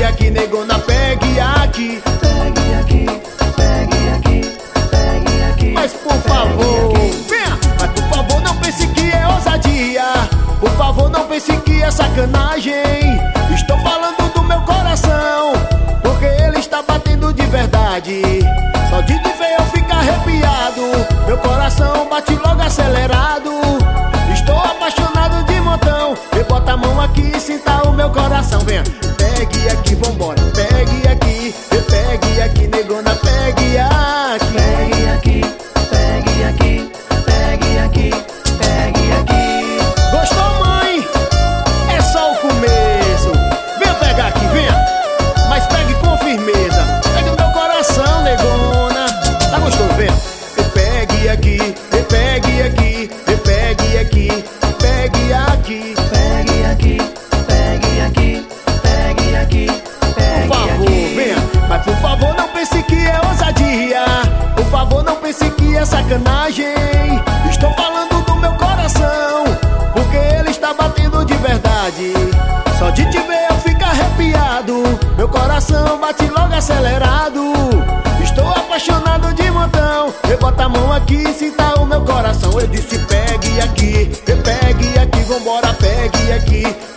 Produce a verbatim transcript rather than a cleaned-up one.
aqui, negona, pegue aqui. Pegue aqui, pegue aqui, pegue aqui. Mas por favor, venha. Mas por favor não pense que é ousadia. Por favor não pense que é sacanagem. Estou falando do meu coração, porque ele está batendo de verdade. Só de te ver eu fico arrepiado. Meu coração bate logo acelerado. Estou apaixonado de montão. E bota a mão aqui e sinta o meu coração. Venha, pegue aqui, vambora. Pegue aqui, e pegue aqui, negona, pegue aqui. Pegue aqui, pegue aqui, pegue aqui, pegue aqui. Gostou, mãe? É só o começo. Venha pegar aqui, venha. Mas pegue com firmeza. Pegue no meu coração, negona. Tá gostoso, venha. E pegue aqui, e pegue aqui, e pegue aqui, pegue aqui. Pegue aqui, pegue aqui, pegue aqui, pegue Por favor, aqui. venha. Mas por favor não pense que é ousadia. Por favor não pense que é sacanagem. Estou falando do meu coração, porque ele está batendo de verdade. Só de te ver eu fico arrepiado. Meu coração bate logo acelerado. Estou apaixonado de montão. Eu boto a mão aqui e sinta o meu coração. Eu disse pegue aqui, pegue aqui, vambora, pegue aqui.